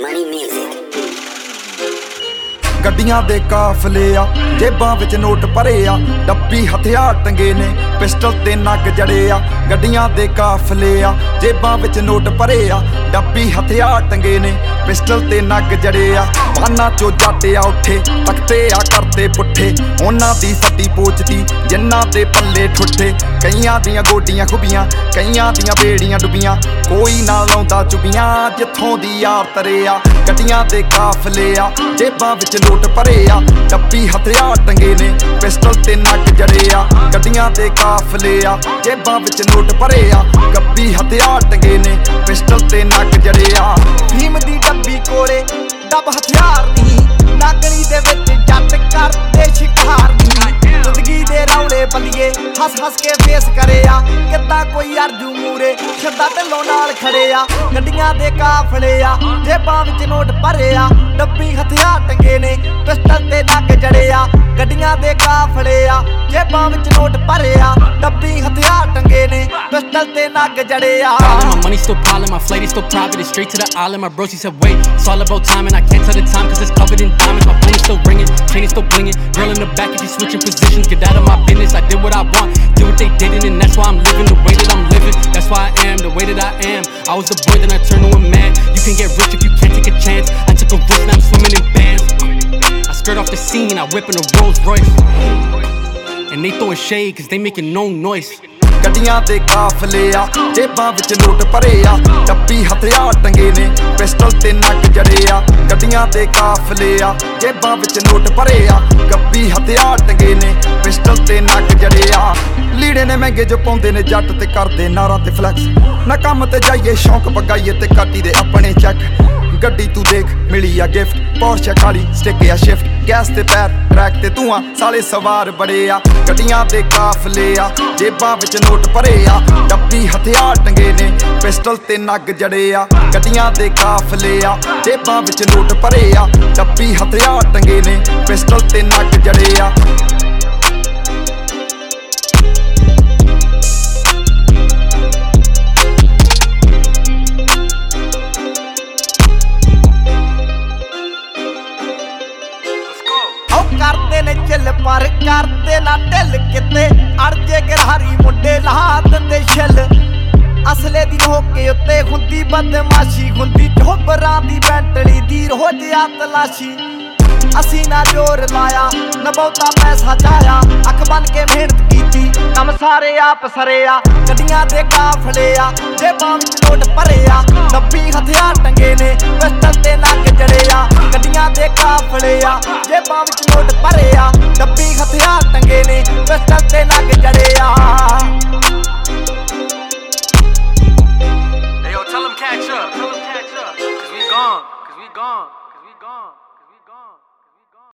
Money Music। ਗੱਡੀਆਂ ਦੇ ਕਾਫਲੇ ਆ, ਜੇਬਾਂ ਵਿੱਚ ਨੋਟ ਭਰੇ ਆ, ਡੱਬੀ ਹਥਿਆਰ ਟੰਗੇ ਨੇ, ਪਿਸਟਲ ਤੇ ਨੱਗ ਜੜੇ ਆ। ਗੱਡੀਆਂ ਦੇ ਕਾਫਲੇ ਆ, ਜੇਬਾਂ ਵਿੱਚ ਨੋਟ ਭਰੇ ਆ, ਡੱਬੀ ਹਥਿਆਰ ਟੰਗੇ ਨੇ, ਪਿਸਟਲ ਤੇ ਨੱਗ ਜੜੇ ਆ। ਬਾਨਾਂ ਚੋਂ ਜੱਟ ਆ ਉੱਠੇ, ਤਖਤੇ ਆ ਕਰਦੇ ਪੁੱਠੇ, ਉਹਨਾਂ ਦੀ ਫੱਟੀ ਪੋਚਦੀ ਜਿਨ੍ਹਾਂ ਦੇ ਪੱਲੇ ਠੁੱਠੇ। ਕਈਆਂ ਦੀਆਂ ਗੋਡੀਆਂ ਖੁੱਬੀਆਂ, ਕਈਆਂ ਦੀਆਂ ਬੇੜੀਆਂ ਡੁੱਬੀਆਂ, ਕੋਈ ਨਾ ਲਾਉਂਦਾ ਚੁੱਬੀਆਂ ਜਿੱਥੋਂ ਦੀ ਯਾਰ ਤਰੇ ਆ। ਗੱਡੀਆਂ ਦੇ ਕਾਫਲੇ ਆ, ਜੇਬਾਂ ਵਿੱਚ ਨੋਟ ਭਰੇ ਆ, ਡੱਬੀ ਹਥਿਆਰ ਟੰਗੇ ਨੇ, ਪਿਸਟਲ ਤੇ ਨੱਗ ਜੜੇ ਆ। ਗੱਡੀਆਂ ਦੇ ਕਾਫਲੇ ਆ, ਜੇਬਾਂ ਵਿੱਚ ਨੋਟ ਭਰੇ ਆ, ਡੱਬੀ ਹਥਿਆਰ ਟੰਗੇ ਨੇ, ਪਿਸਟਲ ਤੇ ਨੱਗ ਜੜੇ ਆ। ਭੀਮ ਦੀ ਡੱਬੀ ਕੋਲੇ ਡੱਬ ਹਥਿਆਰ ਨਹੀਂ, ਨਾਗਣੀ ਦੇ ਵਿੱਚ ਜੱਟ ਕਰਦੇ ਸ਼ਿਕਾਰ ਨਹੀਂ। ਜ਼ਿੰਦਗੀ ਦੇ ਰੌਲੇ ਬੱਲੀਏ ਹੱਸ ਹੱਸ ਕੇ ਫੇਸ ਕਰੇ ਆ, ਕਿੱਦਾਂ ਕੋਈ ਅਰਜੂ ਮੂਰੇ ਸ਼ੱਦਾ ਢਿੱਲੋਂ ਨਾਲ ਖੜੇ ਆ। ਗੱਡੀਆਂ ਦੇ ਕਾਫਲੇ ਆ, ਜੇਬਾਂ ਵਿੱਚ ਨੋਟ ਭਰੇ ਆ, ਡੱਬੀ ਹਥਿਆਰ ਟੰਗੇ ਨੇ, ਪਿਸਟਲ ਤੇ ਨੱਗ ਜੜੇ ਆ। ਗੱਡੀਆਂ ਦੇ ਕਾਫਲੇ ਆ, ਜੇਬਾਂ ਵਿੱਚ ਨੋਟ ਭਰੇ ਆ, ਡੱਬੀ ਹਥਿਆਰ ਟੰਗੇ ਨੇ, ਪਿਸਟਲ ਤੇ ਨੱਗ ਜੜੇ ਆ। My money still piling, my flight is still private, it's straight to the island. My bro, she said wait, it's all about timing. I can't tell the time cause it's covered in diamonds. My phone is still ringing, chain is still blinging. Girl in the back and she switching positions. Get out of my business, I did what I want, did what they didn't, and that's why I'm living the way that I'm living. That's why I am the way that I am. I was the boy, then I turned to a man. You can get rich if you can't take a chance. I took a risk, now I'm swimming in bands. I skirt off the scene, I whip in a Rolls Royce, and they throwing shade cause they making no noise. ਗੱਡੀਆਂ ਦੇ ਕਾਫਲੇ ਆ, ਜੇਬਾਂ ਵਿੱਚ note ਭਰੇ ਆ, ਡੱਬੀ ਹਥਿਆਰ ਟੰਗੇ ਨੇ, ਪਿਸਟਲ ਤੇ ਨੱਗ ਜੜੇ ਆ। ਗੱਡੀਆਂ ਦੇ ਕਾਫਲੇ ਆ, ਜੇਬਾਂ ਵਿੱਚ ਨੋਟ ਭਰੇ ਆ, ਡੱਬੀ ਹਥਿਆਰ ਟੰਗੇ ਨੇ, ਪਿਸਟਲ ਤੇ ਨੱਗ ਜੜੇ ਆ। ਲੀੜੇ ਨੇ ਮਹਿੰਗੇ ਜੋ ਪਾਉਂਦੇ ਨੇ ਜੱਟ ਤੇ ਕਰਦੇ ਨਾਰਾਂ ਤੇ ਫਲੈਕਸ, ਨਾ ਕੰਮ ਤੇ ਜਾਈਏ ਸ਼ੌਂਕ ਪਗਾਈਏ ਤੇ ਕਾਟੀ ਦੇ ਆਪਣੇ ਚੈੱਕ। ਗੱਡੀ ਤੂੰ ਦੇਖ ਮਿਲੀ ਆ ਗਿਫਟ, ਪੋਰਸ਼ੇ ਕਾਲੀ ਸਟਿਕ ਆ ਸ਼ਿਫਟ, ਗੈਸ ਤੇ ਪੈਰ ਟਰੈਕ ਤੇ ਧੂਆਂ, ਸਾਲੇ ਸਵਾਰ ਬੜੇ ਆ। ਗੱਡੀਆਂ ਦੇ ਕਾਫਲੇ ਆ, ਜੇਬਾਂ ਵਿੱਚ ਨੋਟ ਭਰੇ ਆ, ਡੱਬੀ ਹਥਿਆਰ ਟੰਗੇ ਨੇ, ਪਿਸਟਲ ਤੇ ਨੱਗ ਜੜੇ ਆ। ਗੱਡੀਆਂ ਦੇ ਕਾਫਲੇ ਆ, ਜੇਬਾਂ ਵਿੱਚ ਨੋਟ ਭਰੇ ਆ, ਡੱਬੀ ਹਥਿਆਰ ਟੰਗੇ ਨੇ, ਪਿਸਟਲ ਤੇ ਨੱਗ ਜੜੇ ਆ। ਕਰਦੇ ਨੇ ਚੱਲ ਪਰ ਕਰਦੇ ਨਾ ਢਿੱਲ ਕਿਤੇ, ਅੜਜੇ ਗਰਹਾਰੀ ਮੁੰਡੇ ਲਾ ਦਿੰਦੇ ਛਿੱਲ। ਅਸਲੇ ਦੀ ਹੋਕੇ ਉੱਤੇ ਹੁੰਦੀ ਬਦਮਾਸ਼ੀ, ਹੁੰਦੀ ਝੋਬਰਾਂ ਦੀ ਬੈਂਟਲੀ ਦੀ ਰੋਜ਼ ਆ ਤਲਾਸ਼ੀ। ਅਸੀਂ ਨਾ ਜ਼ੋਰ ਲਾਇਆ, ਨਾ ਬਹੁਤਾ ਪੈਸਾ ਚਾਇਆ, ਅੱਖ ਬਨ ਕੇ ਮਿਹਨਤ ਕੀਤੀ, ਕੰਮ ਸਾਰੇ ਆਪ ਸਰੇ ਆ। ਗੱਡੀਆਂ ਦੇ ਕਾਫਲੇ ਆ, ਜੇਬਾਂ ਵਿੱਚ ਨੋਟ ਭਰੇ ਆ, ਡੱਬੀ ਹਥਿਆਰ ਟੰਗੇ ਨੇ, ਪਿਸਟਲ ਤੇ ਨੱਗ ਜੜੇ ਆ। ਗੱਡੀਆਂ ਦੇ ਕਾਫਲੇ ਆ, ਜੇਬਾਂ ਵਿੱਚ ਨੋਟ ਭਰੇ ਆ, ਡੱਬੀ ਹਥਿਆਰ ਟੰਗੇ ਨੇ, ਪਿਸਟਲ ਤੇ ਨੱਗ ਜੜੇ ਆ। Hey yo, tell them catch up, cause we gone, cause we gone, cause we gone, cause we gone.